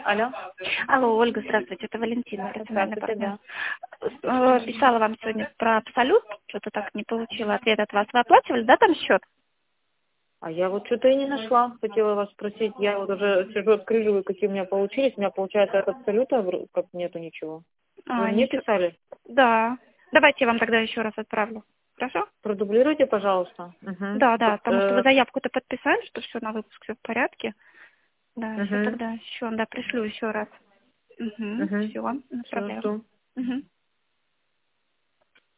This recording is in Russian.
Алло. Алло, Ольга, здравствуйте, это Валентина, персональный Здравствуйте, партнер. да. Писала вам сегодня про Абсолют, что-то так не получила ответ от вас. Вы оплачивали, да, там счет? А я вот что-то и не нашла. Хотела вас спросить. Я вот уже сижу, открыливаю, какие у меня получились. У меня получается от Абсолюта как нету ничего. Вы мне Ничего. писали? Да. Давайте я вам тогда еще раз отправлю. Хорошо? Продублируйте, пожалуйста. Да, да, потому что вы Угу. заявку-то подписали, что все на выпуск, все в порядке. Да, все Угу. тогда еще, да, пришлю еще раз. Угу, Угу. все, Все, направляю. жду. Угу.